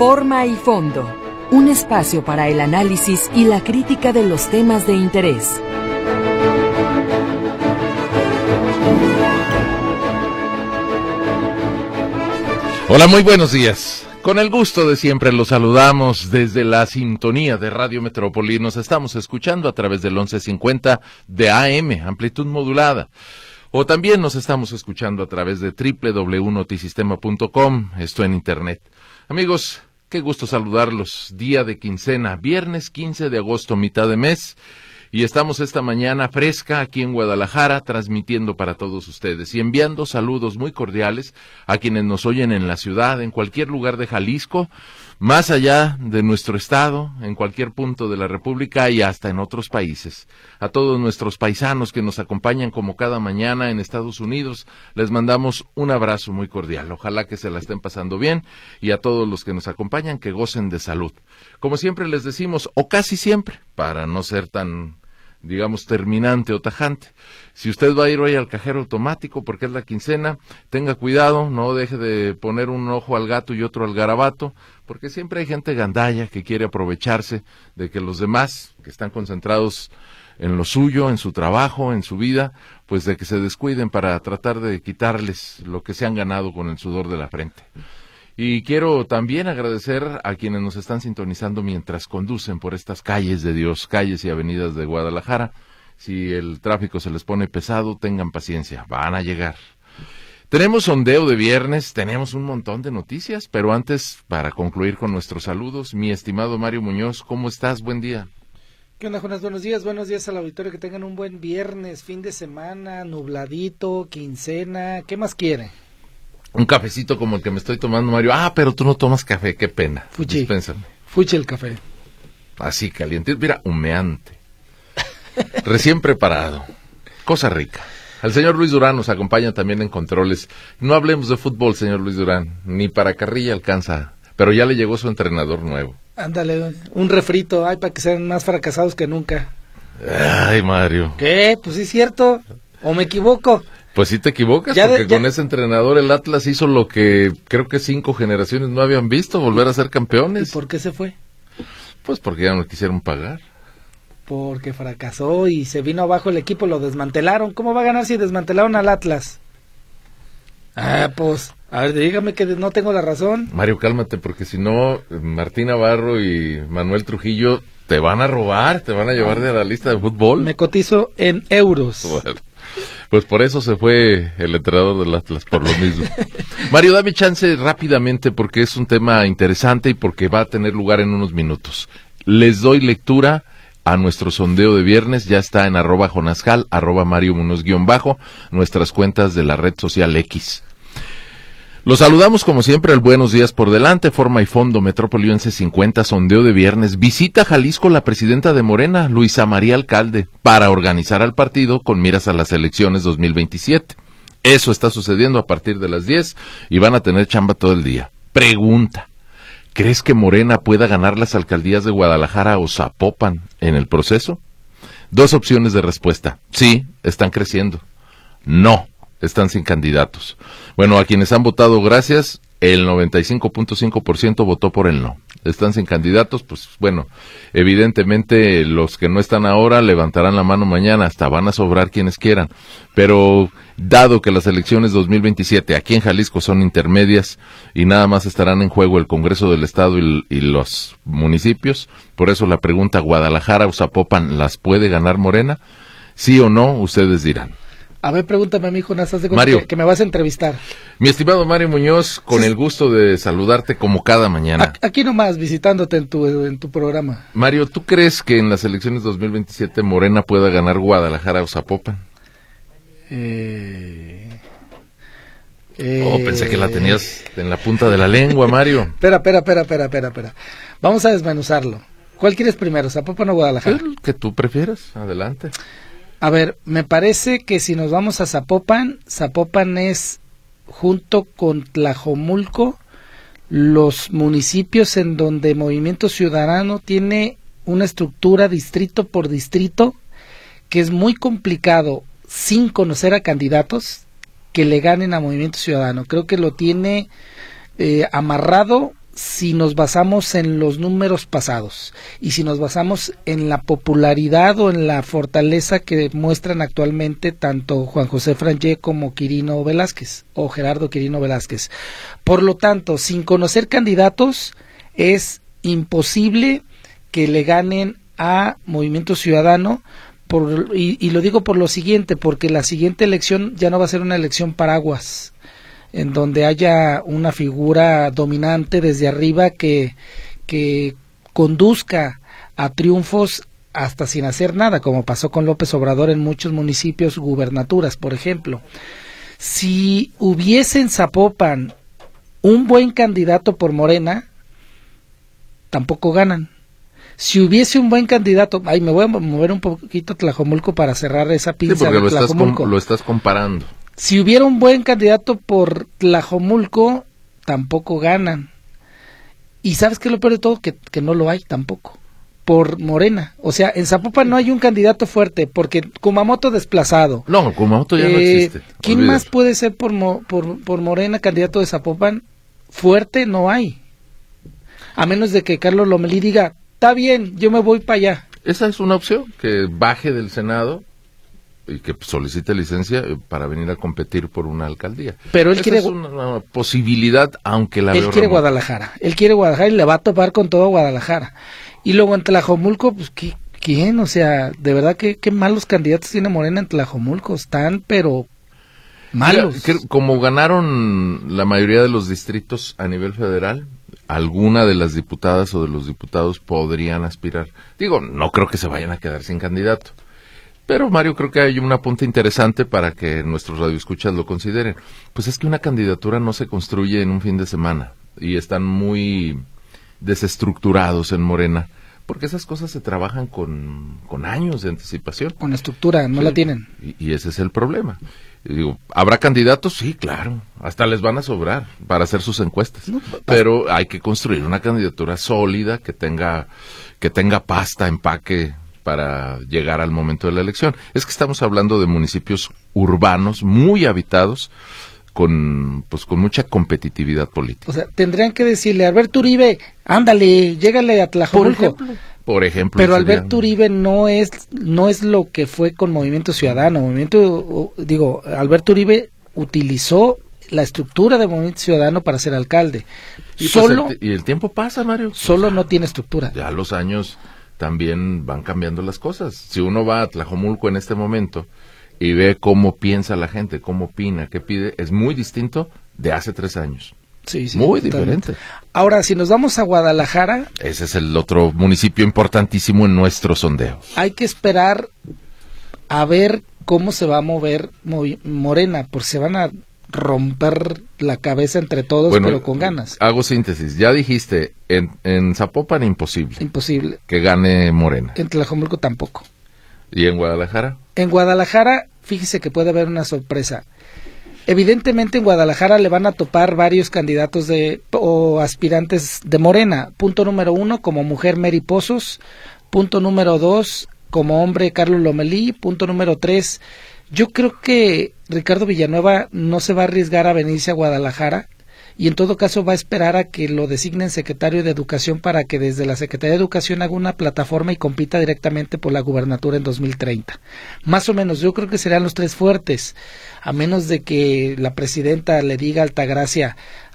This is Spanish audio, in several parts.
Forma y fondo, un espacio para el análisis y la crítica de los temas de interés. Hola, muy buenos días. Con el gusto de siempre los saludamos desde la sintonía de Radio Metrópoli. Nos estamos escuchando a través del 1150 de AM, amplitud modulada. O también nos estamos escuchando a través de www.notisistema.com, esto en internet. Amigos, qué gusto saludarlos. Día de quincena, viernes 15 de agosto, mitad de mes. Y estamos esta mañana fresca aquí en Guadalajara, transmitiendo para todos ustedes y enviando saludos muy cordiales a quienes nos oyen en la ciudad, en cualquier lugar de Jalisco, más allá de nuestro estado, en cualquier punto de la República y hasta en otros países. A todos nuestros paisanos que nos acompañan como cada mañana en Estados Unidos, les mandamos un abrazo muy cordial. Ojalá que se la estén pasando bien, y a todos los que nos acompañan que gocen de salud. Como siempre les decimos, o casi siempre, para no ser tan, digamos, terminante o tajante, si usted va a ir hoy al cajero automático porque es la quincena, tenga cuidado, no deje de poner un ojo al gato y otro al garabato, porque siempre hay gente gandalla que quiere aprovecharse de que los demás, que están concentrados en lo suyo, en su trabajo, en su vida, pues de que se descuiden para tratar de quitarles lo que se han ganado con el sudor de la frente. Y quiero también agradecer a quienes nos están sintonizando mientras conducen por estas calles de Dios, calles y avenidas de Guadalajara. Si el tráfico se les pone pesado, tengan paciencia, van a llegar. Tenemos sondeo de viernes, tenemos un montón de noticias, pero antes, para concluir con nuestros saludos, mi estimado Mario Muñoz, ¿cómo estás? Buen día. ¿Qué onda, Jonas? Buenos días al auditorio, que tengan un buen viernes, fin de semana, nubladito, quincena, ¿qué más quiere? Un cafecito como el que me estoy tomando, Mario. Ah, pero tú no tomas café, qué pena. Fuchi. Dispénsame. Fuchi el café. Así, caliente. Mira, humeante. Recién preparado. Cosa rica. El señor Luis Durán nos acompaña también en controles. No hablemos de fútbol, señor Luis Durán. Ni para carrilla alcanza. Pero ya le llegó su entrenador nuevo. Ándale, un refrito. Ay, para que sean más fracasados que nunca. Ay, Mario. ¿Qué? Pues sí es cierto. ¿O me equivoco? Pues sí te equivocas, porque con ese entrenador el Atlas hizo lo que creo que 5 generaciones no habían visto, volver a ser campeones. ¿Y por qué se fue? Pues porque ya no quisieron pagar. Porque fracasó y se vino abajo el equipo, lo desmantelaron. ¿Cómo va a ganar si desmantelaron al Atlas? Pues, a ver, dígame que no tengo la razón. Mario, cálmate, porque si no, Martín Navarro y Manuel Trujillo te van a robar, te van a llevar de la lista de fútbol. Me cotizo en euros. Bueno. Pues por eso se fue el entrenador del Atlas, por lo mismo. Mario, dame chance rápidamente porque es un tema interesante y porque va a tener lugar en unos minutos. Les doy lectura a nuestro sondeo de viernes, ya está en @jonascal, @Mario Munoz _, nuestras cuentas de la red social X. Los saludamos como siempre, el buenos días por delante, forma y fondo, Metrópoli 1150, sondeo de viernes. Visita Jalisco la presidenta de Morena, Luisa María Alcalde, para organizar al partido con miras a las elecciones 2027. Eso está sucediendo a partir de las 10 y van a tener chamba todo el día. Pregunta, ¿crees que Morena pueda ganar las alcaldías de Guadalajara o Zapopan en el proceso? 2 opciones de respuesta. Sí, están creciendo. No, están sin candidatos. Bueno, a quienes han votado gracias, el 95.5% votó por el no. Están sin candidatos, pues bueno, evidentemente los que no están ahora levantarán la mano mañana, hasta van a sobrar quienes quieran. Pero dado que las elecciones 2027 aquí en Jalisco son intermedias y nada más estarán en juego el Congreso del Estado y los municipios, por eso la pregunta, ¿Guadalajara o Zapopan las puede ganar Morena? ¿Sí o no? Ustedes dirán. A ver, pregúntame a mí, Jonás, haz de cuenta Mario, que me vas a entrevistar. Mi estimado Mario Muñoz, con el gusto de saludarte como cada mañana. Aquí nomás, visitándote en tu programa. Mario, ¿tú crees que en las elecciones 2027 Morena pueda ganar Guadalajara o Zapopan? Pensé que la tenías en la punta de la lengua, Mario. Espera. Vamos a desmenuzarlo. ¿Cuál quieres primero, Zapopan o Guadalajara? El que tú prefieras, adelante. A ver, me parece que si nos vamos a Zapopan es, junto con Tlajomulco, los municipios en donde Movimiento Ciudadano tiene una estructura distrito por distrito que es muy complicado, sin conocer a candidatos, que le ganen a Movimiento Ciudadano. Creo que lo tiene amarrado si nos basamos en los números pasados y si nos basamos en la popularidad o en la fortaleza que muestran actualmente tanto Juan José Frangé como Quirino Velázquez o Gerardo Quirino Velázquez. Por lo tanto, sin conocer candidatos, es imposible que le ganen a Movimiento Ciudadano, y lo digo por lo siguiente, porque la siguiente elección ya no va a ser una elección paraguas, en donde haya una figura dominante desde arriba que conduzca a triunfos hasta sin hacer nada, como pasó con López Obrador en muchos municipios, gubernaturas, por ejemplo. Si hubiese en Zapopan un buen candidato por Morena, tampoco ganan. Si hubiese un buen candidato, me voy a mover un poquito a Tlajomulco para cerrar esa pinza. Sí, porque de Tlajomulco. lo estás comparando. Si hubiera un buen candidato por Tlajomulco, tampoco ganan. Y ¿sabes qué es lo peor de todo? Que no lo hay tampoco. Por Morena. O sea, en Zapopan no hay un candidato fuerte, porque Kumamoto desplazado. No, Kumamoto ya no existe. ¿Quién Olvídalo. más puede ser por Morena candidato de Zapopan? Fuerte no hay. A menos de que Carlos Lomelí diga, está bien, yo me voy para allá. Esa es una opción, que baje del Senado y que solicite licencia para venir a competir por una alcaldía. Pero él esa quiere es una posibilidad, aunque la veo él quiere remota. Guadalajara. Él quiere Guadalajara y le va a topar con todo Guadalajara. Y luego en Tlajomulco, pues ¿quién? O sea, de verdad que qué malos candidatos tiene Morena en Tlajomulco. Están, pero malos. Mira, como ganaron la mayoría de los distritos a nivel federal, alguna de las diputadas o de los diputados podrían aspirar. Digo, no creo que se vayan a quedar sin candidato. Pero, Mario, creo que hay un apunte interesante para que nuestros radioescuchas lo consideren. Pues es que una candidatura no se construye en un fin de semana y están muy desestructurados en Morena, porque esas cosas se trabajan con años de anticipación. Con estructura, no Sí, la tienen. y ese es el problema. Y digo, ¿habrá candidatos? Sí, claro. Hasta les van a sobrar para hacer sus encuestas. No, pero hay que construir una candidatura sólida que tenga pasta, empaque para llegar al momento de la elección. Es que estamos hablando de municipios urbanos muy habitados con mucha competitividad política. O sea, tendrían que decirle, Alberto Uribe, ándale, llégale a Tlajomulco. Por ejemplo. Pero sería... Alberto Uribe no es lo que fue con Movimiento Ciudadano. Alberto Uribe utilizó la estructura de Movimiento Ciudadano para ser alcalde. Y el tiempo pasa, Mario. Solo no tiene estructura. Ya los años también van cambiando las cosas. Si uno va a Tlajomulco en este momento y ve cómo piensa la gente, cómo opina, qué pide, es muy distinto de hace 3 años. Sí, muy totalmente diferente. Ahora, si nos vamos a Guadalajara... Ese es el otro municipio importantísimo en nuestro sondeo. Hay que esperar a ver cómo se va a mover Morena, porque se van a romper la cabeza entre todos, bueno, pero con ganas. Hago síntesis. Ya dijiste, en Zapopan imposible. Imposible. Que gane Morena. En Tlajomulco tampoco. ¿Y en Guadalajara? En Guadalajara, fíjese que puede haber una sorpresa. Evidentemente en Guadalajara le van a topar varios candidatos o aspirantes de Morena. Punto número 1, como mujer Mary Pozos. Punto número 2, como hombre Carlos Lomelí. Punto número 3, yo creo que Ricardo Villanueva no se va a arriesgar a venirse a Guadalajara y en todo caso va a esperar a que lo designen secretario de Educación para que desde la Secretaría de Educación haga una plataforma y compita directamente por la gubernatura en 2030. Más o menos, yo creo que serán los 3 fuertes, a menos de que la presidenta le diga a Altagracia,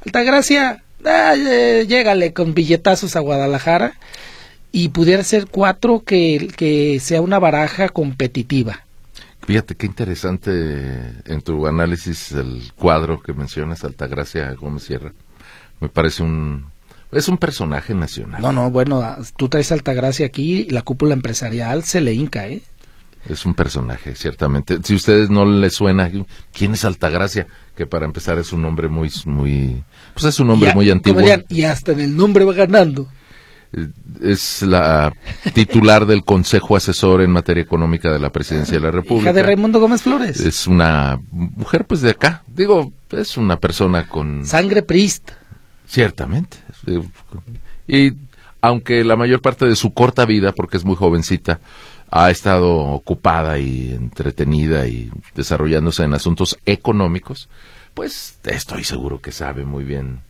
llégale con billetazos a Guadalajara, y pudiera ser 4 que sea una baraja competitiva. Fíjate qué interesante en tu análisis el cuadro que mencionas, Altagracia Gómez Sierra. Me parece es un personaje nacional. No, bueno, tú traes Altagracia aquí, la cúpula empresarial se le hinca, ¿eh? Es un personaje, ciertamente. Si a ustedes no les suena, ¿quién es Altagracia? Que para empezar es un nombre muy pues es un nombre muy antiguo. Y hasta en el nombre va ganando. Es la titular del Consejo Asesor en materia económica de la Presidencia de la República. Hija de Raimundo Gómez Flores. Es una mujer pues de acá. Digo, es una persona con... sangre priista. Ciertamente. Y aunque la mayor parte de su corta vida, porque es muy jovencita, ha estado ocupada y entretenida y desarrollándose en asuntos económicos, pues estoy seguro que sabe muy bien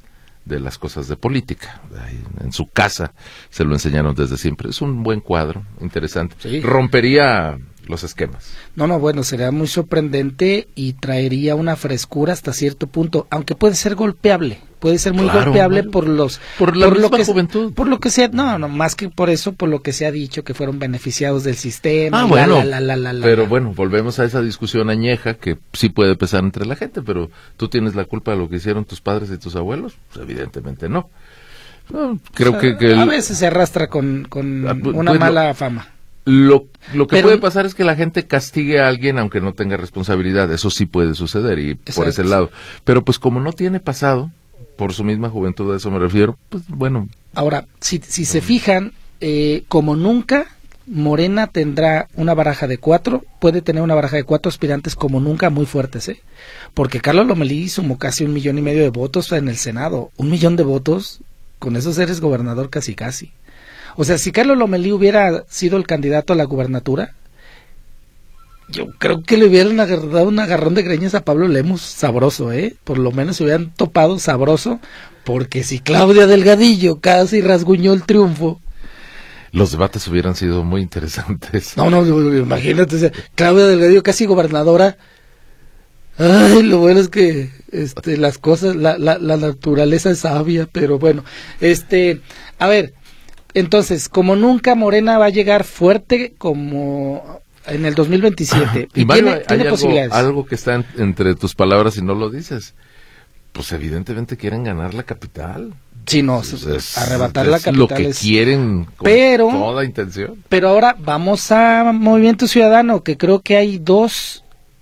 de las cosas de política. Ahí, en su casa se lo enseñaron desde siempre. Es un buen cuadro, interesante. Sí. Rompería los esquemas. No, bueno, sería muy sorprendente y traería una frescura hasta cierto punto, aunque puede ser golpeable, puede ser muy golpeable bueno, por la misma lo que, juventud. por lo que sea, no, más que por eso, por lo que se ha dicho que fueron beneficiados del sistema. Bueno, pero bueno, volvemos a esa discusión añeja que sí puede pesar entre la gente, pero ¿tú tienes la culpa de lo que hicieron tus padres y tus abuelos? Pues evidentemente no. Creo, o sea, que a veces se arrastra con una mala fama. Lo que puede pasar es que la gente castigue a alguien aunque no tenga responsabilidad. Eso sí puede suceder y exacto, por ese lado. Pero pues como no tiene pasado, por su misma juventud, a eso me refiero, pues bueno. Ahora, si se fijan, como nunca, Morena tendrá una baraja de 4, puede tener una baraja de 4 aspirantes como nunca muy fuertes, porque Carlos Lomelí sumó casi 1,5 millones de votos en el Senado. 1 millón de votos, con esos eres gobernador casi. O sea, si Carlos Lomelí hubiera sido el candidato a la gubernatura, yo creo que le hubieran dado un agarrón de greñas a Pablo Lemus sabroso, por lo menos se hubieran topado sabroso, porque si Claudia Delgadillo casi rasguñó el triunfo. Los debates hubieran sido muy interesantes. No, imagínate, o sea, Claudia Delgadillo casi gobernadora. Ay, lo bueno es que las cosas, la naturaleza es sabia, pero bueno, a ver, entonces, como nunca Morena va a llegar fuerte como en el 2027. Y Mario, tiene hay posibilidades. Algo que está entre tus palabras y no lo dices. Pues evidentemente quieren ganar la capital. Sí, no, arrebatar la capital lo que quieren con toda intención. Pero ahora vamos a Movimiento Ciudadano, que creo que hay dos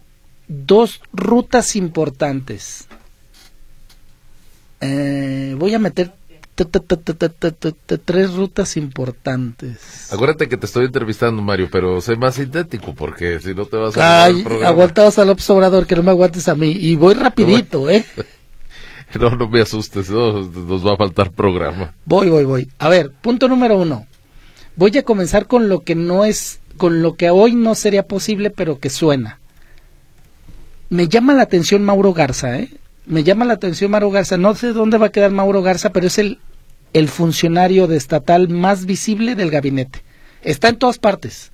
rutas importantes. Voy a meter 3 rutas importantes. Acuérdate que te estoy entrevistando, Mario, pero sé más sintético, porque si no te vas a... Aguantados a López Obrador, que no me aguantes a mí, y voy rapidito, No me asustes, nos va a faltar programa. Voy. A ver, punto número 1. Voy a comenzar con lo que hoy no sería posible, pero que suena. Me llama la atención Mauro Garza, no sé dónde va a quedar Mauro Garza, pero es el funcionario estatal más visible del gabinete. Está en todas partes.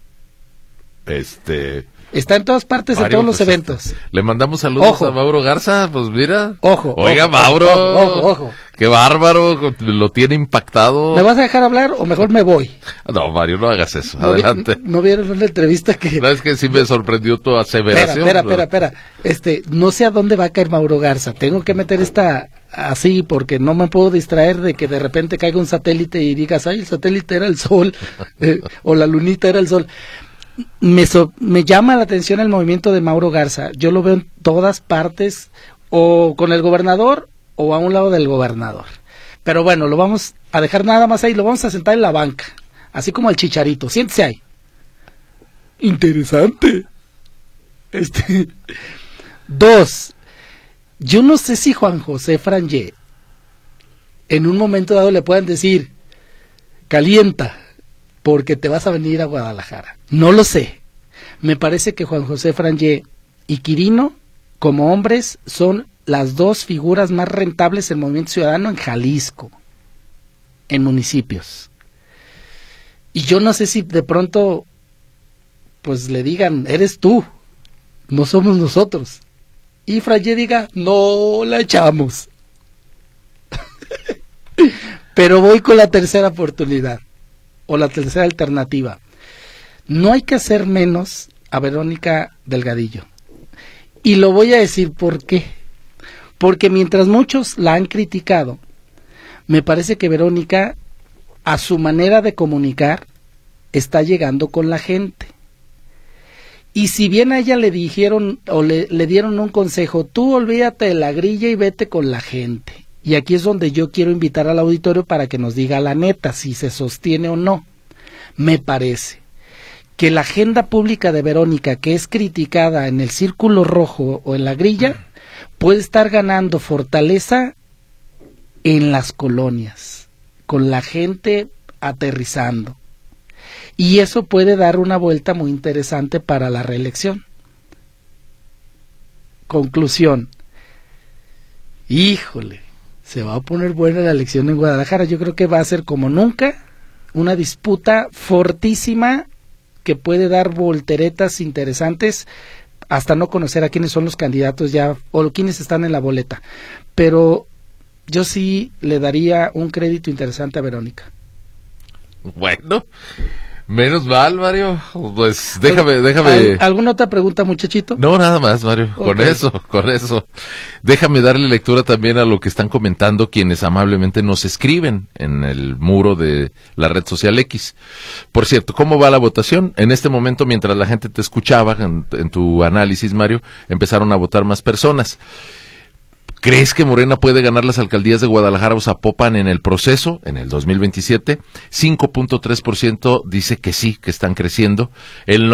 Está en todas partes, Mario, en todos los eventos. Le mandamos saludos a Mauro Garza, pues mira. Oiga, Mauro. Ojo. Qué bárbaro, lo tiene impactado. ¿Me vas a dejar hablar o mejor me voy? No, Mario, no hagas eso, adelante. ¿No vieron una entrevista que...? No, es que sí me sorprendió tu aseveración. Espera. No sé a dónde va a caer Mauro Garza. Tengo que meter esta así porque no me puedo distraer de que de repente caiga un satélite y digas, ay, el satélite era el sol, o la lunita era el sol. Me llama la atención el movimiento de Mauro Garza. Yo lo veo en todas partes, o con el gobernador o a un lado del gobernador. Pero bueno, lo vamos a dejar nada más ahí, lo vamos a sentar en la banca, así como el Chicharito. Siéntese ahí. Interesante. 2. Yo no sé si Juan José Frangé en un momento dado le puedan decir, calienta, porque te vas a venir a Guadalajara. No lo sé. Me parece que Juan José Frangé y Quirino, como hombres, son las 2 figuras más rentables del Movimiento Ciudadano en Jalisco, en municipios. Y yo no sé si de pronto, pues le digan, eres tú, no somos nosotros. Y Frangé diga, no la echamos. Pero voy con la tercera oportunidad, o la tercera alternativa. No hay que hacer menos a Verónica Delgadillo. Y lo voy a decir por qué. Porque mientras muchos la han criticado, me parece que Verónica, a su manera de comunicar, está llegando con la gente. Y si bien a ella le dijeron o le dieron un consejo, tú olvídate de la grilla y vete con la gente. Y aquí es donde yo quiero invitar al auditorio para que nos diga la neta, si se sostiene o no. Me parece que la agenda pública de Verónica, que es criticada en el círculo rojo o en la grilla, puede estar ganando fortaleza en las colonias, con la gente aterrizando. Y eso puede dar una vuelta muy interesante para la reelección. Conclusión. Híjole, Se va a poner buena la elección en Guadalajara. Yo creo que va a ser como nunca una disputa fortísima que puede dar volteretas interesantes hasta no conocer a quiénes son los candidatos ya o quiénes están en la boleta. Pero yo sí le daría un crédito interesante a Verónica. Bueno, menos mal, Mario. Pues déjame. ¿Alguna otra pregunta, muchachito? No, nada más, Mario. Okay. Con eso. Déjame darle lectura también a lo que están comentando quienes amablemente nos escriben en el muro de la red social X. Por cierto, ¿cómo va la votación? En este momento, mientras la gente te escuchaba en tu análisis, Mario, empezaron a votar más personas. ¿Crees que Morena puede ganar las alcaldías de Guadalajara o Zapopan en el proceso, en el 2027? 5.3% dice que sí, que están creciendo. El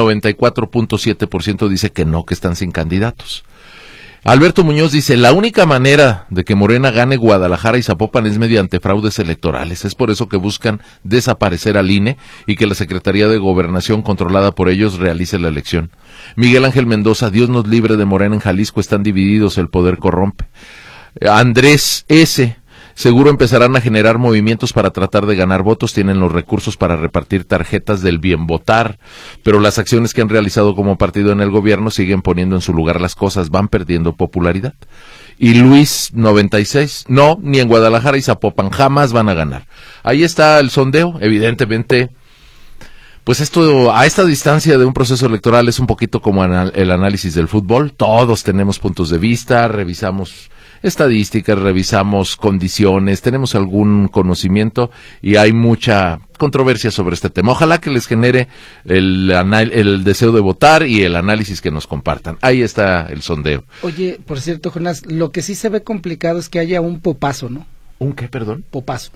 94.7% dice que no, que están sin candidatos. Alberto Muñoz dice, la única manera de que Morena gane Guadalajara y Zapopan es mediante fraudes electorales. Es por eso que buscan desaparecer al INE y que la Secretaría de Gobernación, controlada por ellos, realice la elección. Miguel Ángel Mendoza, Dios nos libre de Morena en Jalisco, están divididos, el poder corrompe. Andrés S., seguro empezarán a generar movimientos para tratar de ganar votos, tienen los recursos para repartir tarjetas del bien votar, pero las acciones que han realizado como partido en el gobierno siguen poniendo en su lugar las cosas, van perdiendo popularidad. Y Luis 96, no, ni en Guadalajara y Zapopan jamás van a ganar. Ahí está el sondeo, evidentemente. Pues esto, a esta distancia de un proceso electoral, es un poquito como el análisis del fútbol. Todos tenemos puntos de vista, revisamos estadísticas, revisamos condiciones, tenemos algún conocimiento y hay mucha controversia sobre este tema. Ojalá que les genere el deseo de votar y el análisis que nos compartan. Ahí está el sondeo. Oye, por cierto, Jonás, lo que sí se ve complicado es que haya un popazo, ¿no? ¿Un qué, perdón? Popazo.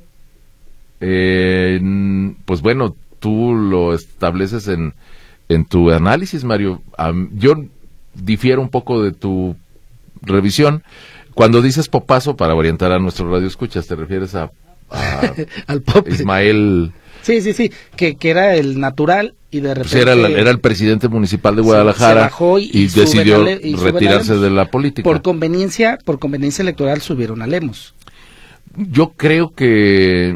Pues bueno, tú lo estableces en tu análisis, Mario. Yo difiero un poco de tu revisión. Cuando dices popazo, para orientar a nuestro radioescuchas, ¿te refieres a al pop? Ismael? Sí, que era el natural y de repente... Pues era el presidente municipal de Guadalajara, se bajó y decidió retirarse de la política. Por conveniencia electoral subieron a Lemos. Yo creo que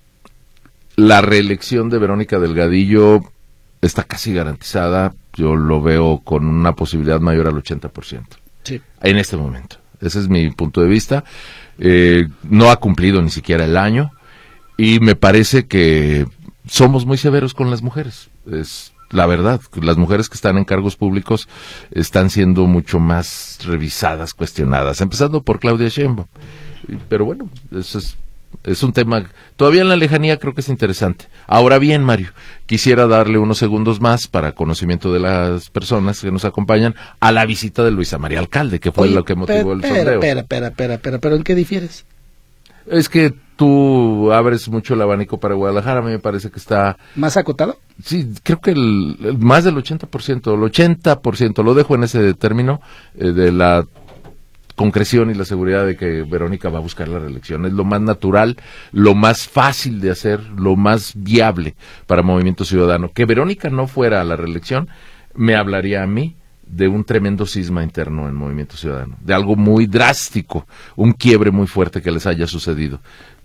la reelección de Verónica Delgadillo está casi garantizada. Yo lo veo con una posibilidad mayor al 80%. Sí. En este momento. Ese es mi punto de vista. No ha cumplido ni siquiera el año y me parece que somos muy severos con las mujeres. Es la verdad. Las mujeres que están en cargos públicos están siendo mucho más revisadas, cuestionadas, empezando por Claudia Sheinbaum. Pero bueno, eso es un tema, todavía en la lejanía creo que es interesante. Ahora bien, Mario, quisiera darle unos segundos más para conocimiento de las personas que nos acompañan a la visita de Luisa María Alcalde, que fue lo que motivó el sondeo. Pero ¿en qué difieres? Es que tú abres mucho el abanico para Guadalajara, a mí me parece que está... ¿Más acotado? Sí, creo que más del 80%, el 80%, lo dejo en ese término de la concreción y la seguridad de que Verónica va a buscar la reelección. Es lo más natural, lo más fácil de hacer, lo más viable para Movimiento Ciudadano. Que Verónica no fuera a la reelección me hablaría a mí de un tremendo cisma interno en Movimiento Ciudadano, de algo muy drástico, un quiebre muy fuerte que les haya sucedido.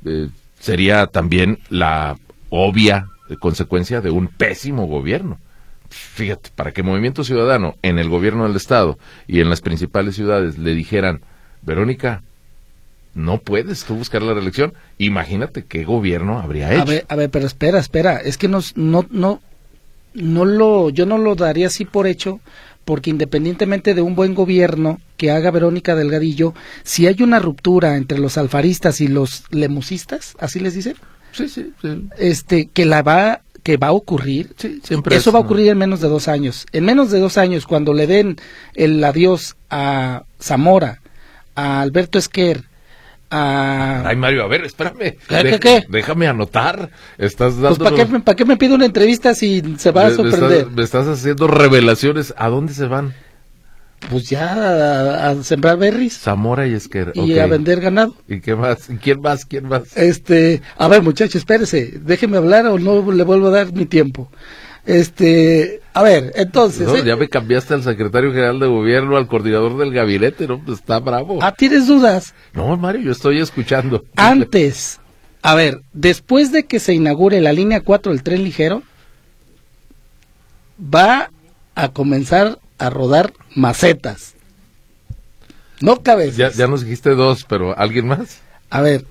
Sería también la obvia consecuencia de un pésimo gobierno. Fíjate, para que Movimiento Ciudadano en el gobierno del Estado y en las principales ciudades le dijeran, Verónica, no puedes tú buscar la reelección, imagínate qué gobierno habría hecho. A ver, pero espera, es que yo no lo daría así por hecho, porque independientemente de un buen gobierno que haga Verónica Delgadillo, si hay una ruptura entre los alfaristas y los lemusistas, ¿así les dicen? Sí. Que va a ocurrir, sí, siempre eso va a ocurrir en menos de 2 años. En menos de 2 años, cuando le den el adiós a Zamora, a Alberto Esquer, Ay, Mario, a ver, espérame. ¿Qué? Déjame anotar. Estás dando... Pues, ¿para qué me pide una entrevista si se va a sorprender? Me estás haciendo revelaciones. ¿A dónde se van? Pues ya a sembrar berries. Zamora y Esquer. Y okay. A vender ganado. ¿Y qué más? ¿Quién más? A ver, muchacho, espérese. Déjeme hablar o no le vuelvo a dar mi tiempo. A ver, entonces... No, ya me cambiaste al secretario general de gobierno, al coordinador del gabinete, ¿no? Pues está bravo. ¿Tienes dudas? No, Mario, yo estoy escuchando. Antes, a ver, después de que se inaugure la línea 4 del tren ligero, va a comenzar a rodar macetas. No cabezas. Ya nos dijiste 2, pero ¿alguien más? A ver.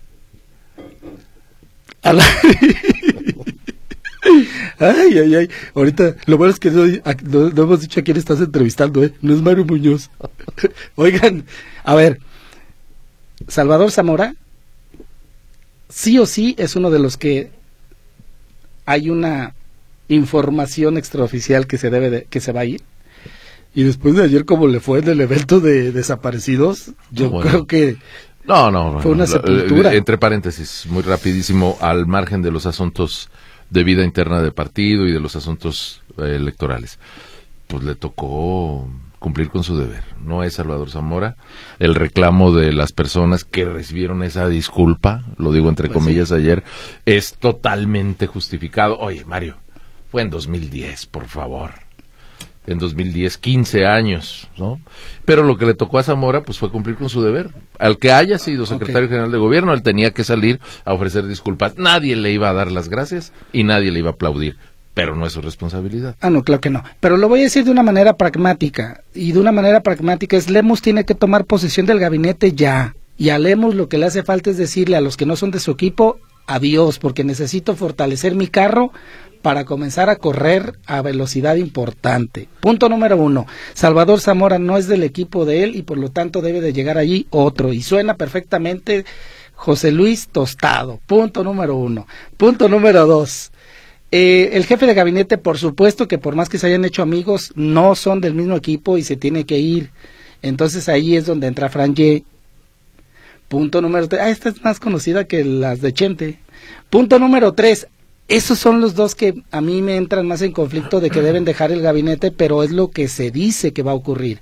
Ay. Ahorita, lo bueno es que no hemos dicho a quién estás entrevistando, ¿eh? No es Mario Muñoz. Oigan, a ver. Salvador Zamora, sí o sí, es uno de los que hay una información extraoficial que se va a ir. Y después de ayer, como le fue en el evento de desaparecidos, yo creo que fue una sepultura. Entre paréntesis, muy rapidísimo, al margen de los asuntos de vida interna de partido y de los asuntos electorales, pues le tocó cumplir con su deber. No es Salvador Zamora. El reclamo de las personas que recibieron esa disculpa, lo digo entre comillas ayer, es totalmente justificado. Oye, Mario, fue en 2010, por favor. En 2010, 15 años, ¿no? Pero lo que le tocó a Zamora, pues fue cumplir con su deber. Al que haya sido secretario general de gobierno, él tenía que salir a ofrecer disculpas. Nadie le iba a dar las gracias y nadie le iba a aplaudir. Pero no es su responsabilidad. No, claro que no. Pero lo voy a decir de una manera pragmática. Y de una manera pragmática es, Lemus tiene que tomar posesión del gabinete ya. Y a Lemus lo que le hace falta es decirle a los que no son de su equipo, adiós, porque necesito fortalecer mi carro para comenzar a correr a velocidad importante. Punto número 1. Salvador Zamora no es del equipo de él y por lo tanto debe de llegar allí otro. Y suena perfectamente José Luis Tostado. Punto número 1. Punto número 2. El jefe de gabinete, por supuesto que por más que se hayan hecho amigos, no son del mismo equipo y se tiene que ir. Entonces ahí es donde entra Franje. Punto número 3. Esta es más conocida que las de Chente. Punto número 3. Esos son los dos que a mí me entran más en conflicto de que deben dejar el gabinete, pero es lo que se dice que va a ocurrir.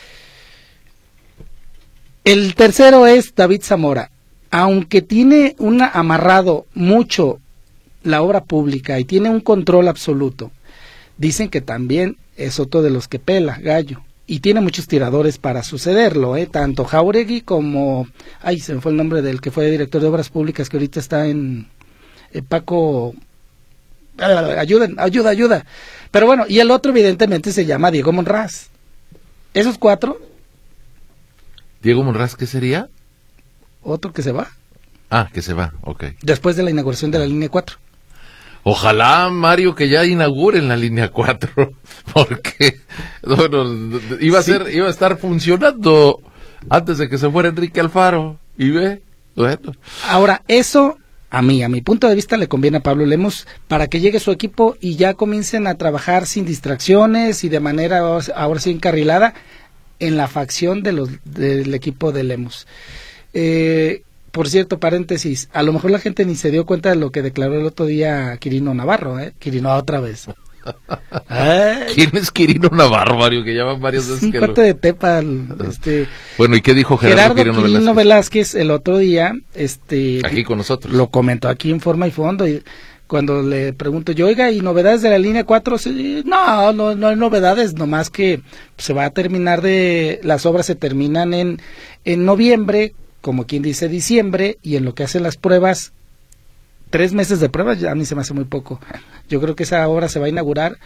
El tercero es David Zamora. Aunque tiene amarrado mucho la obra pública y tiene un control absoluto, dicen que también es otro de los que pela gallo y tiene muchos tiradores para sucederlo, tanto Jáuregui como se me fue el nombre del que fue director de obras públicas, que ahorita está en Paco, ayuda, pero bueno, y el otro evidentemente se llama Diego Monraz. Esos 4. ¿Diego Monraz qué sería? Otro que se va. Que se va, ok. Después de la inauguración de la línea 4. Ojalá, Mario, que ya inauguren la línea 4, porque iba a estar funcionando antes de que se fuera Enrique Alfaro, y bueno. Ahora, eso a mi punto de vista le conviene a Pablo Lemus para que llegue su equipo y ya comiencen a trabajar sin distracciones y de manera ahora sí encarrilada en la facción del equipo de Lemus. Por cierto, paréntesis, a lo mejor la gente ni se dio cuenta de lo que declaró el otro día Quirino Navarro, Quirino otra vez. ¿Quién es Quirino Navarro, Mario? Que llaman varias veces. Un cuate de Tepa. Bueno, ¿y qué dijo Gerardo Quirino Velázquez el otro día? Aquí con nosotros. Lo comentó aquí en Forma y Fondo, y cuando le pregunto yo, oiga, ¿y novedades de la línea 4? No hay novedades, nomás que se va a terminar las obras se terminan en noviembre, como quien dice diciembre, y en lo que hacen las pruebas, 3 meses de pruebas, ya a mí se me hace muy poco. Yo creo que esa obra se va a inaugurar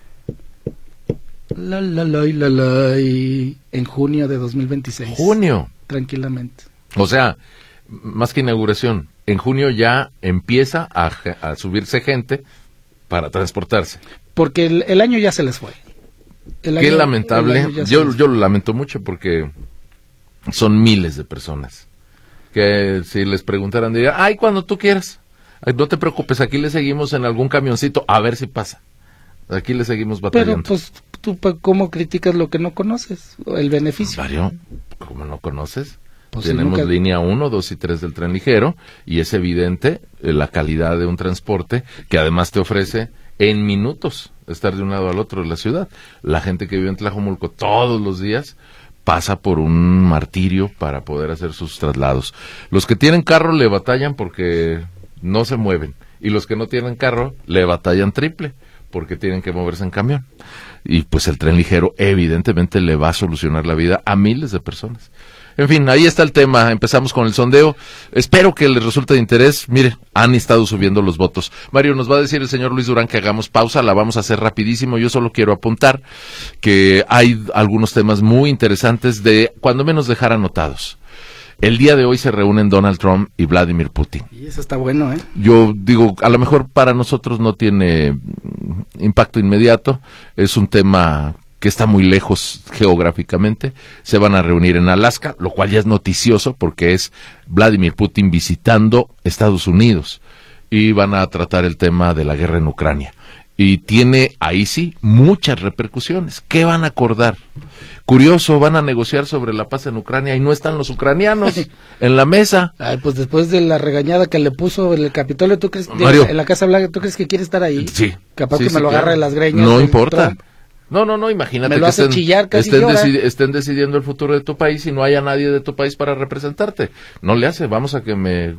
en junio de 2026. ¿Junio? Tranquilamente. O sea, más que inauguración, en junio ya empieza a subirse gente para transportarse. Porque el año ya se les fue. Qué lamentable. Yo lo lamento mucho porque son miles de personas que si les preguntaran dirían, cuando tú quieras, no te preocupes, aquí le seguimos en algún camioncito, a ver si pasa, aquí le seguimos batallando. Pero pues tú, ¿cómo criticas lo que no conoces? El beneficio. Mario, ¿cómo no conoces? Pues tenemos línea 1, 2 y 3 del tren ligero y es evidente la calidad de un transporte que además te ofrece en minutos estar de un lado al otro de la ciudad. La gente que vive en Tlajomulco todos los días pasa por un martirio para poder hacer sus traslados. Los que tienen carro le batallan porque no se mueven, y los que no tienen carro le batallan triple, porque tienen que moverse en camión. Y pues el tren ligero evidentemente le va a solucionar la vida a miles de personas. En fin, ahí está el tema. Empezamos con el sondeo. Espero que les resulte de interés. Mire, han estado subiendo los votos. Mario, nos va a decir el señor Luis Durán que hagamos pausa. La vamos a hacer rapidísimo. Yo solo quiero apuntar que hay algunos temas muy interesantes de, cuando menos, dejar anotados. El día de hoy se reúnen Donald Trump y Vladimir Putin. Y eso está bueno, ¿eh? Yo digo, a lo mejor para nosotros no tiene impacto inmediato. Es un tema que está muy lejos geográficamente. Se van a reunir en Alaska, lo cual ya es noticioso porque es Vladimir Putin visitando Estados Unidos y van a tratar el tema de la guerra en Ucrania. Y tiene, ahí sí, muchas repercusiones. ¿Qué van a acordar? Curioso, van a negociar sobre la paz en Ucrania y no están los ucranianos en la mesa. Ay, pues después de la regañada que le puso en el Capitolio, ¿tú crees, Mario, en la Casa Blanca, ¿tú crees que quiere estar ahí? Sí. Capaz sí, que me lo agarre de las greñas. No importa. Trump. No, imagínate me lo que hace chillar casi estén decidiendo el futuro de tu país y no haya nadie de tu país para representarte. No le hace, vamos a que me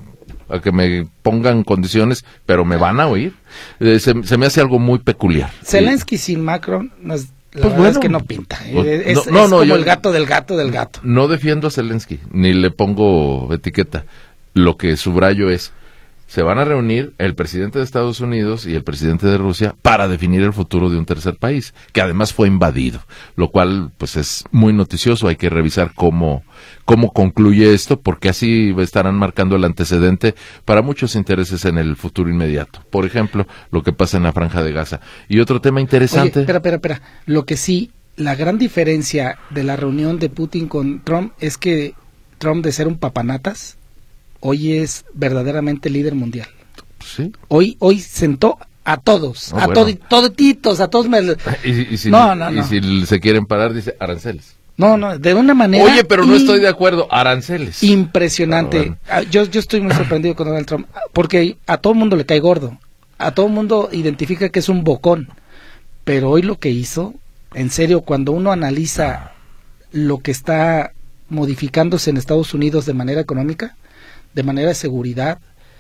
pongan condiciones, pero me van a oír. Se me hace algo muy peculiar. Zelensky sin Macron, la verdad bueno, es que no pinta. Es como el gato del gato del gato. No defiendo a Zelensky, ni le pongo etiqueta. Lo que subrayo es, se van a reunir el presidente de Estados Unidos y el presidente de Rusia para definir el futuro de un tercer país, que además fue invadido, lo cual pues es muy noticioso. Hay que revisar cómo concluye esto, porque así estarán marcando el antecedente para muchos intereses en el futuro inmediato. Por ejemplo, lo que pasa en la Franja de Gaza. Y otro tema interesante... Oye, espera. Lo que sí, la gran diferencia de la reunión de Putin con Trump es que Trump, de ser un papanatas, hoy es verdaderamente líder mundial. Sí. Hoy sentó a todos, toditos, a todos. Y si se quieren parar, dice aranceles. No, de una manera... Oye, pero no estoy de acuerdo, aranceles. Impresionante. Bueno. Yo estoy muy sorprendido con Donald Trump, porque a todo el mundo le cae gordo, a todo el mundo identifica que es un bocón, pero hoy lo que hizo, en serio, cuando uno analiza lo que está modificándose en Estados Unidos de manera económica, de manera de seguridad,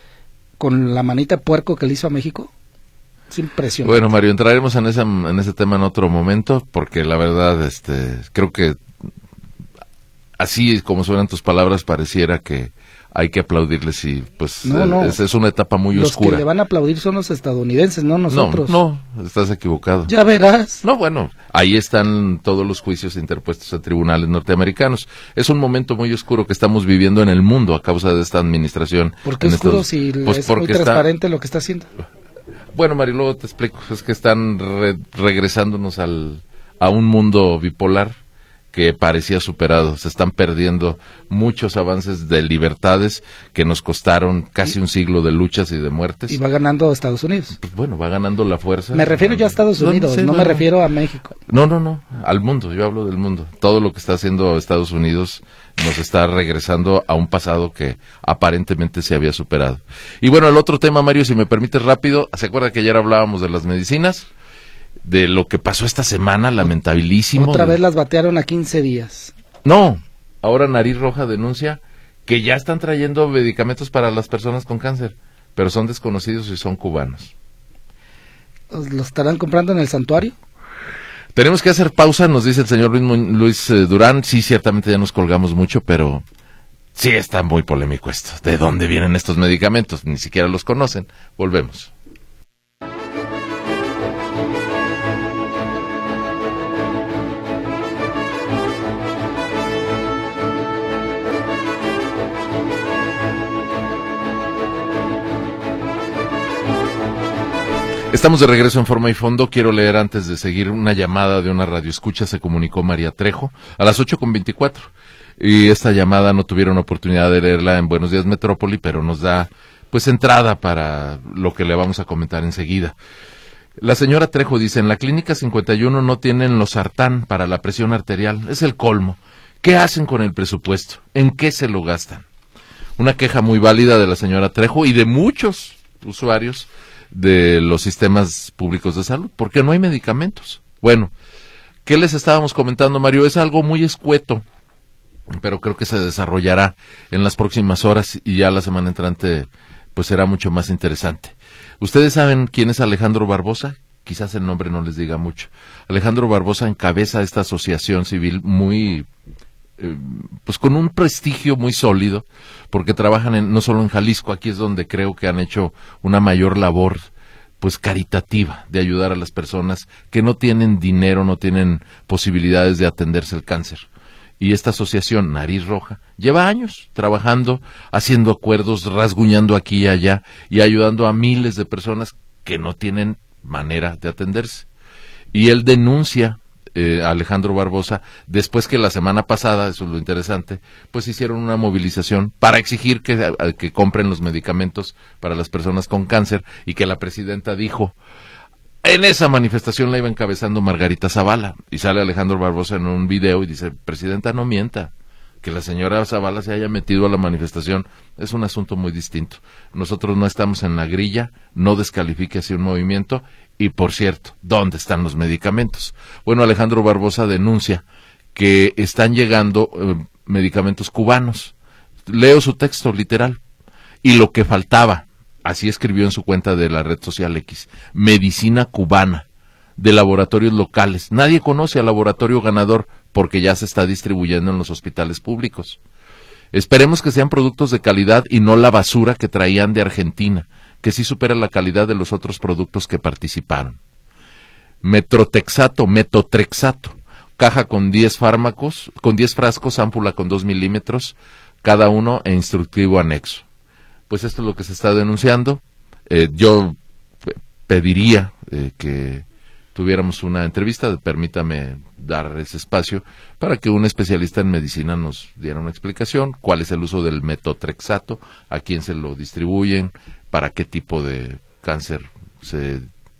con la manita de puerco que le hizo a México, es impresionante. Bueno, Mario, entraremos en ese tema en otro momento, porque la verdad, creo que así como suenan tus palabras, pareciera que hay que aplaudirles y pues es una etapa muy oscura. Los que le van a aplaudir son los estadounidenses, no nosotros. No, estás equivocado. Ya verás. No, bueno, ahí están todos los juicios interpuestos a tribunales norteamericanos. Es un momento muy oscuro que estamos viviendo en el mundo a causa de esta administración. ¿Por qué oscuro si es muy transparente lo que está haciendo? Bueno, Mario, luego te explico. Es que están regresándonos a un mundo bipolar que parecía superado. Se están perdiendo muchos avances de libertades que nos costaron casi un siglo de luchas y de muertes. Y va ganando Estados Unidos. Pues bueno, va ganando la fuerza. Me refiero yo a Estados Unidos, no me refiero a México. No, al mundo, yo hablo del mundo. Todo lo que está haciendo Estados Unidos nos está regresando a un pasado que aparentemente se había superado. Y bueno, el otro tema, Mario, si me permites rápido, ¿se acuerda que ayer hablábamos de las medicinas? De lo que pasó esta semana, lamentabilísimo. Otra vez las batearon a 15 días. No, ahora Nariz Roja denuncia que ya están trayendo medicamentos para las personas con cáncer, pero son desconocidos y son cubanos. ¿Los estarán comprando en el santuario? Tenemos que hacer pausa, nos dice el señor Luis Durán. Sí, ciertamente ya nos colgamos mucho, pero sí está muy polémico esto. ¿De dónde vienen estos medicamentos? Ni siquiera los conocen. Volvemos. Estamos de regreso en Forma y Fondo. Quiero leer antes de seguir una llamada de una radioescucha. Se comunicó María Trejo a las 8:24. Y esta llamada no tuvieron oportunidad de leerla en Buenos Días Metrópoli, pero nos da pues entrada para lo que le vamos a comentar enseguida. La señora Trejo dice, en la Clínica 51 no tienen losartán para la presión arterial. Es el colmo. ¿Qué hacen con el presupuesto? ¿En qué se lo gastan? Una queja muy válida de la señora Trejo y de muchos usuarios de los sistemas públicos de salud, porque no hay medicamentos. Bueno, ¿qué les estábamos comentando, Mario? Es algo muy escueto, pero creo que se desarrollará en las próximas horas y ya la semana entrante pues será mucho más interesante. ¿Ustedes saben quién es Alejandro Barbosa? quizás el nombre no les diga mucho. Alejandro Barbosa encabeza esta asociación civil muy, pues con un prestigio muy sólido, porque trabajan no solo en Jalisco, aquí es donde creo que han hecho una mayor labor, pues caritativa, de ayudar a las personas que no tienen dinero, no tienen posibilidades de atenderse el cáncer. Y esta asociación, Nariz Roja, lleva años trabajando, haciendo acuerdos, rasguñando aquí y allá, y ayudando a miles de personas que no tienen manera de atenderse. Y él denuncia a Alejandro Barbosa, después que la semana pasada, eso es lo interesante, pues hicieron una movilización para exigir que compren los medicamentos para las personas con cáncer, y que la presidenta dijo, en esa manifestación la iba encabezando Margarita Zavala, y sale Alejandro Barbosa en un video y dice, presidenta, no mienta, que la señora Zavala se haya metido a la manifestación es un asunto muy distinto. Nosotros no estamos en la grilla, no descalifique así un movimiento. Y por cierto, ¿dónde están los medicamentos? Bueno, Alejandro Barbosa denuncia que están llegando medicamentos cubanos. Leo su texto literal. Y lo que faltaba, así escribió en su cuenta de la red social X, medicina cubana, de laboratorios locales. Nadie conoce al laboratorio ganador porque ya se está distribuyendo en los hospitales públicos. Esperemos que sean productos de calidad y no la basura que traían de Argentina, que sí supera la calidad de los otros productos que participaron. Metotrexato, caja con 10 fármacos, con 10 frascos, ámpula con 2 milímetros, cada uno e instructivo anexo. Pues esto es lo que se está denunciando. Yo pediría que tuviéramos una entrevista, permítame dar ese espacio, para que un especialista en medicina nos diera una explicación, cuál es el uso del metotrexato, a quién se lo distribuyen, para qué tipo de cáncer se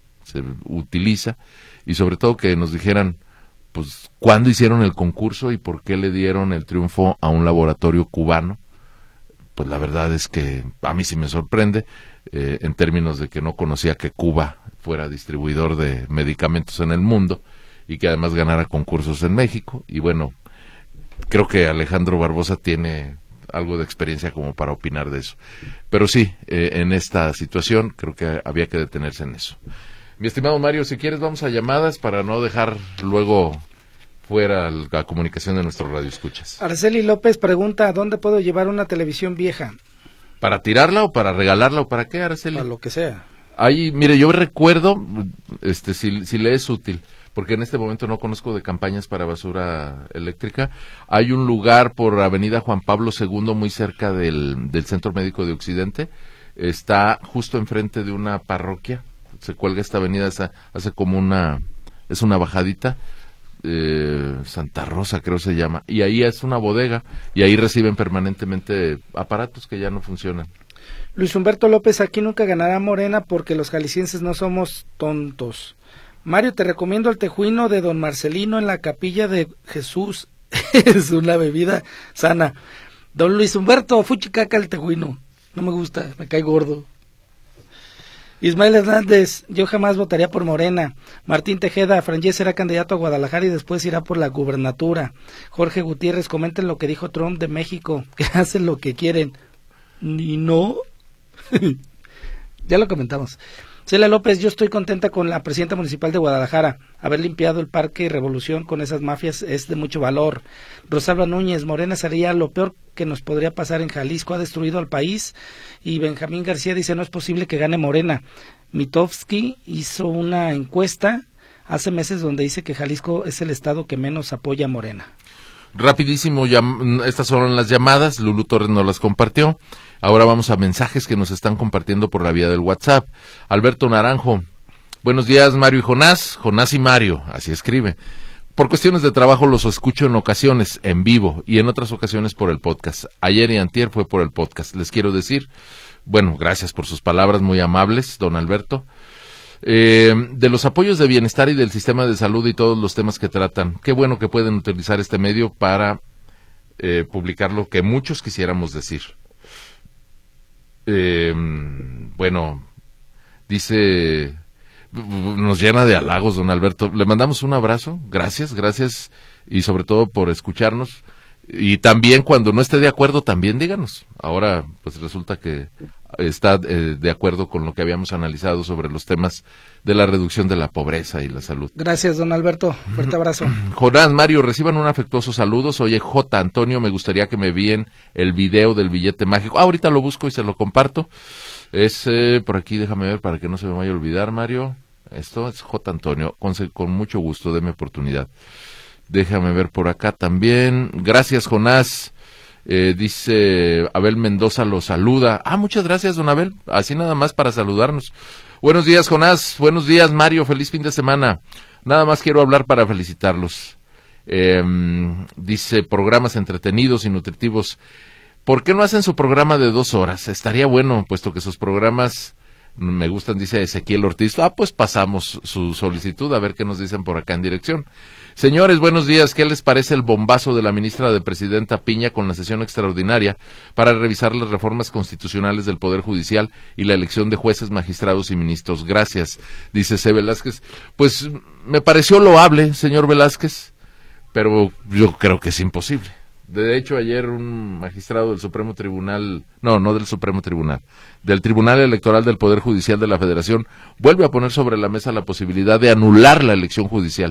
utiliza, y sobre todo que nos dijeran, pues, cuándo hicieron el concurso y por qué le dieron el triunfo a un laboratorio cubano. Pues la verdad es que a mí sí me sorprende, en términos de que no conocía que Cuba fuera distribuidor de medicamentos en el mundo y que además ganara concursos en México. Y bueno, creo que Alejandro Barbosa tiene algo de experiencia como para opinar de eso. Pero sí, en esta situación creo que había que detenerse en eso. Mi estimado Mario, si quieres vamos a llamadas para no dejar luego fuera la comunicación de nuestro radioescuchas. Araceli López pregunta, ¿dónde puedo llevar una televisión vieja? ¿Para tirarla o para regalarla o para qué, Araceli? Para lo que sea. Ahí, mire, yo recuerdo, si le es útil, porque en este momento no conozco de campañas para basura eléctrica. Hay un lugar por Avenida Juan Pablo II, muy cerca del Centro Médico de Occidente. Está justo enfrente de una parroquia. Se cuelga esta avenida, hace como es una bajadita. Santa Rosa creo se llama, y ahí es una bodega, y ahí reciben permanentemente aparatos que ya no funcionan. Luis Humberto López, aquí nunca ganará Morena porque los jaliscienses no somos tontos. Mario, te recomiendo el tejuino de don Marcelino en la Capilla de Jesús, es una bebida sana. Don Luis Humberto, fuchicaca el tejuino, no me gusta, me cae gordo. Ismael Hernández, yo jamás votaría por Morena. Martín Tejeda, Frangés será candidato a Guadalajara y después irá por la gubernatura. Jorge Gutiérrez, comenten lo que dijo Trump de México, que hacen lo que quieren. ¿Y no? Ya lo comentamos. Celia López, yo estoy contenta con la presidenta municipal de Guadalajara. Haber limpiado el Parque Revolución con esas mafias es de mucho valor. Rosalba Núñez, Morena sería lo peor que nos podría pasar en Jalisco, ha destruido al país. Y Benjamín García dice, no es posible que gane Morena. Mitofsky hizo una encuesta hace meses donde dice que Jalisco es el estado que menos apoya a Morena. Rapidísimo, estas son las llamadas, Lulú Torres nos las compartió. Ahora vamos a mensajes que nos están compartiendo por la vía del WhatsApp. Alberto Naranjo, buenos días Mario y Jonás y Mario, así escribe. Por cuestiones de trabajo los escucho en ocasiones en vivo y en otras ocasiones por el podcast. Ayer y antier fue por el podcast. Les quiero decir, bueno, gracias por sus palabras muy amables, don Alberto. De los apoyos de bienestar y del sistema de salud y todos los temas que tratan, qué bueno que pueden utilizar este medio para publicar lo que muchos quisiéramos decir. Bueno, dice, nos llena de halagos, don Alberto. Le mandamos un abrazo, gracias, y sobre todo por escucharnos. Y también cuando no esté de acuerdo, también díganos. Ahora, pues resulta que está de acuerdo con lo que habíamos analizado sobre los temas de la reducción de la pobreza y la salud. Gracias, don Alberto. Fuerte abrazo. Jonás, Mario, reciban un afectuoso saludo. Oye, J. Antonio, me gustaría que me envíen el video del billete mágico. Ahorita lo busco y se lo comparto. Es por aquí, déjame ver para que no se me vaya a olvidar, Mario. Esto es J. Antonio, con mucho gusto, deme oportunidad. Déjame ver por acá también. Gracias, Jonás. Dice Abel Mendoza lo saluda. Muchas gracias, don Abel. Así nada más para saludarnos. Buenos días, Jonás. Buenos días, Mario. Feliz fin de semana. Nada más quiero hablar para felicitarlos. Dice, programas entretenidos y nutritivos. ¿Por qué no hacen su programa de 2 horas? Estaría bueno, puesto que sus programas me gustan, dice Ezequiel Ortiz. Pues pasamos su solicitud a ver qué nos dicen por acá en dirección. Señores, buenos días. ¿Qué les parece el bombazo de la ministra de Presidenta Piña con la sesión extraordinaria para revisar las reformas constitucionales del Poder Judicial y la elección de jueces, magistrados y ministros? Gracias, dice C. Velázquez. Pues me pareció loable, señor Velázquez, pero yo creo que es imposible. De hecho, ayer un magistrado del Supremo Tribunal, no del Supremo Tribunal, del Tribunal Electoral del Poder Judicial de la Federación, vuelve a poner sobre la mesa la posibilidad de anular la elección judicial.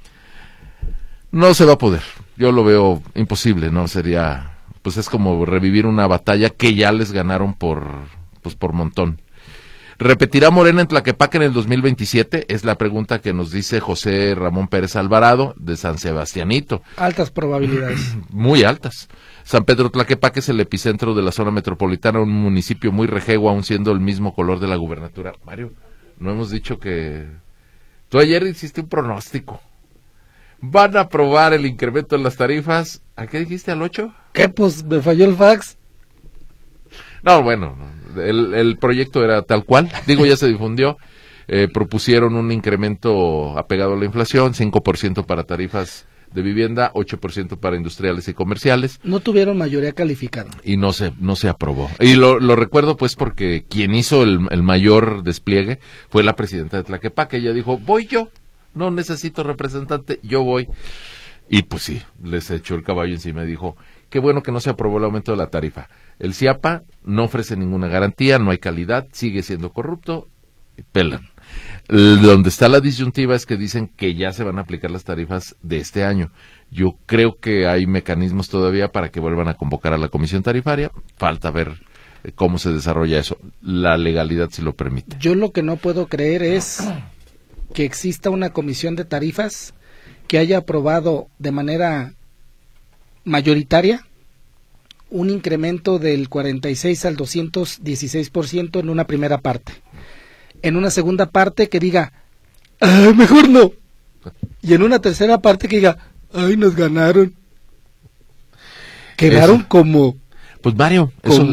No se va a poder, yo lo veo imposible, ¿no? Sería, pues es como revivir una batalla que ya les ganaron por montón. ¿Repetirá Morena en Tlaquepaque en el 2027? Es la pregunta que nos dice José Ramón Pérez Alvarado, de San Sebastianito. Altas probabilidades. Muy altas. San Pedro Tlaquepaque es el epicentro de la zona metropolitana, un municipio muy rejego, aun siendo el mismo color de la gubernatura. Mario, no hemos dicho que... Tú ayer hiciste un pronóstico. ¿Van a aprobar el incremento en las tarifas? ¿A qué dijiste, al 8? ¿Qué? Pues me falló el fax. No, bueno, el proyecto era tal cual, digo, ya se difundió, propusieron un incremento apegado a la inflación, 5% para tarifas de vivienda, 8% para industriales y comerciales. No tuvieron mayoría calificada. Y no se aprobó. Y lo recuerdo pues porque quien hizo el mayor despliegue fue la presidenta de Tlaquepaque. Ella dijo, voy yo, no necesito representante, yo voy. Y pues sí, les echó el caballo encima y dijo, qué bueno que no se aprobó el aumento de la tarifa. El CIAPA no ofrece ninguna garantía, no hay calidad, sigue siendo corrupto, pelan. Donde está la disyuntiva es que dicen que ya se van a aplicar las tarifas de este año. Yo creo que hay mecanismos todavía para que vuelvan a convocar a la comisión tarifaria. Falta ver cómo se desarrolla eso. La legalidad sí lo permite. Yo lo que no puedo creer es que exista una comisión de tarifas que haya aprobado de manera mayoritaria un incremento del 46 al 216% en una primera parte. En una segunda parte que diga, ¡ay, mejor no! Y en una tercera parte que diga, ¡ay, nos ganaron! Quedaron eso, como... Pues Mario, eso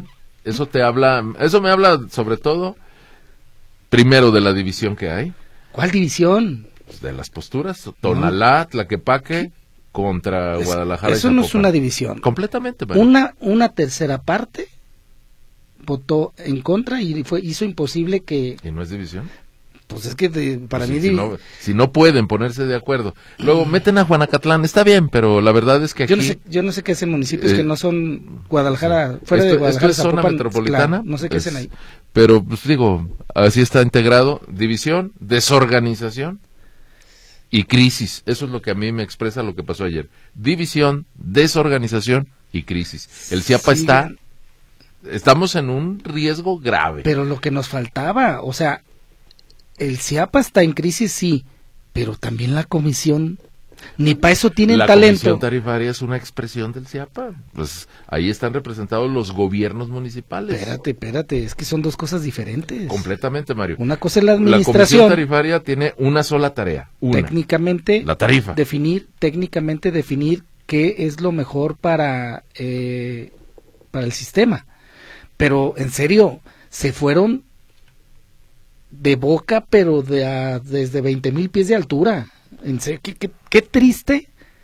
me habla sobre todo, primero de la división que hay. ¿Cuál división? Pues de las posturas, Tonalá, Tlaquepaque, contra Guadalajara. Eso no es una división. Completamente, Mario. Una tercera parte votó en contra y hizo imposible que... ¿Y no es división? Pues es que para mí... Si no pueden ponerse de acuerdo. Luego meten a Juanacatlán, está bien, pero la verdad es que aquí... Yo no sé qué hacen municipios que no son Guadalajara, fuera de Guadalajara. Esto es zona metropolitana. Claro, no sé qué hacen ahí. Pero, pues digo, así está integrado, división, desorganización y crisis. Eso es lo que a mí me expresa lo que pasó ayer. División, desorganización y crisis. El CIAPA estamos en un riesgo grave. Pero lo que nos faltaba, o sea, el CIAPA está en crisis, sí, pero también la comisión, ni para eso tienen talento. La comisión tarifaria es una expresión del CIAPA, pues ahí están representados los gobiernos municipales. Espérate, es que son dos cosas diferentes. Completamente, Mario. Una cosa es la administración. La comisión tarifaria tiene una sola tarea, técnicamente, la tarifa. Técnicamente definir qué es lo mejor para el sistema. Pero, en serio, se fueron de boca, pero desde 20,000 pies de altura. En serio, qué triste,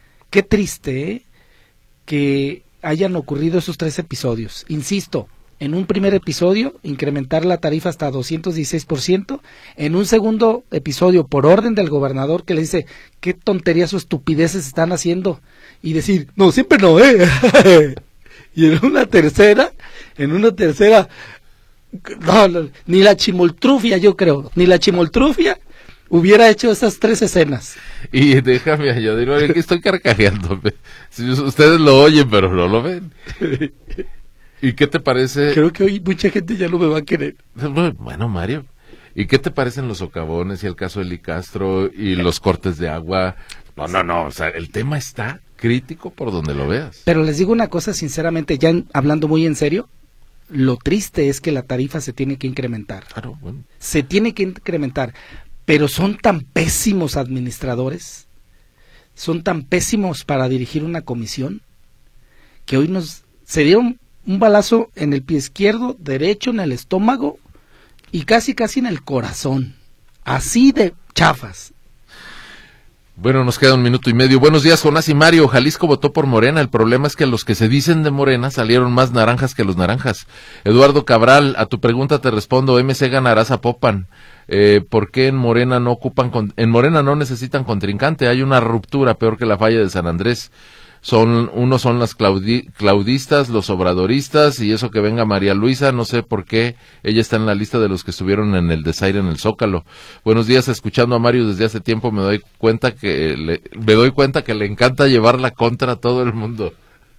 que hayan ocurrido esos 3 episodios. Insisto, en un primer episodio, incrementar la tarifa hasta 216%. En un segundo episodio, por orden del gobernador, que le dice, qué tonterías o estupideces están haciendo. Y decir, no, siempre no, Y en una tercera, No, ni la chimoltrufia, yo creo, ni la chimoltrufia hubiera hecho esas 3 escenas. Y déjame añadir, que estoy carcajeando. Si ustedes lo oyen, pero no lo ven. ¿Y qué te parece? Creo que hoy mucha gente ya no me va a querer. Bueno, Mario, ¿y qué te parecen los socavones y el caso de Eli Castro y los cortes de agua? No, o sea, el tema está crítico por donde lo veas. Pero les digo una cosa sinceramente, ya hablando muy en serio, lo triste es que la tarifa se tiene que incrementar. Claro, bueno. Se tiene que incrementar, pero son tan pésimos administradores, son tan pésimos para dirigir una comisión, que hoy se dieron un balazo en el pie izquierdo, derecho, en el estómago y casi en el corazón. Así de chafas. Bueno, nos queda 1 minuto y medio. Buenos días, Jonás y Mario. Jalisco votó por Morena. El problema es que los que se dicen de Morena salieron más naranjas que los naranjas. Eduardo Cabral, a tu pregunta te respondo. MC ganará Zapopan. ¿Por qué en Morena en Morena no necesitan contrincante? Hay una ruptura peor que la falla de San Andrés. Unos son las claudistas, los obradoristas, y eso que venga María Luisa, no sé por qué ella está en la lista de los que estuvieron en el desaire en el Zócalo. Buenos días, escuchando a Mario desde hace tiempo me doy cuenta que le encanta llevar la contra a todo el mundo.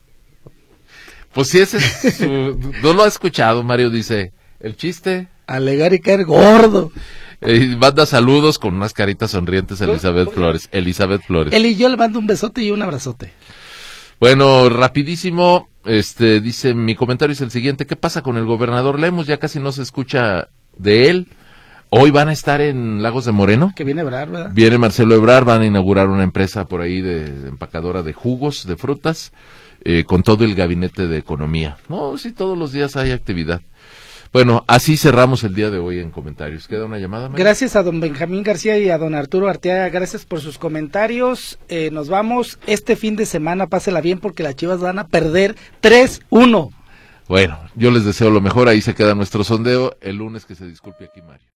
Pues sí, no lo ha escuchado, Mario dice, el chiste. Alegar y caer gordo. Manda saludos con unas caritas sonrientes Elizabeth Flores. Él y yo le mando un besote y un abrazote. Bueno, rapidísimo, dice, mi comentario es el siguiente, ¿qué pasa con el gobernador Lemus? Ya casi no se escucha de él. Hoy van a estar en Lagos de Moreno. Que viene Ebrard, ¿verdad? Viene Marcelo Ebrard, van a inaugurar una empresa por ahí de empacadora de jugos, de frutas, con todo el gabinete de economía. No, sí, todos los días hay actividad. Bueno, así cerramos el día de hoy en comentarios. ¿Queda una llamada, María? Gracias a don Benjamín García y a don Arturo Arteaga, gracias por sus comentarios. Nos vamos este fin de semana, pásela bien porque las Chivas van a perder 3-1. Bueno, yo les deseo lo mejor, ahí se queda nuestro sondeo. El lunes que se disculpe aquí Mario.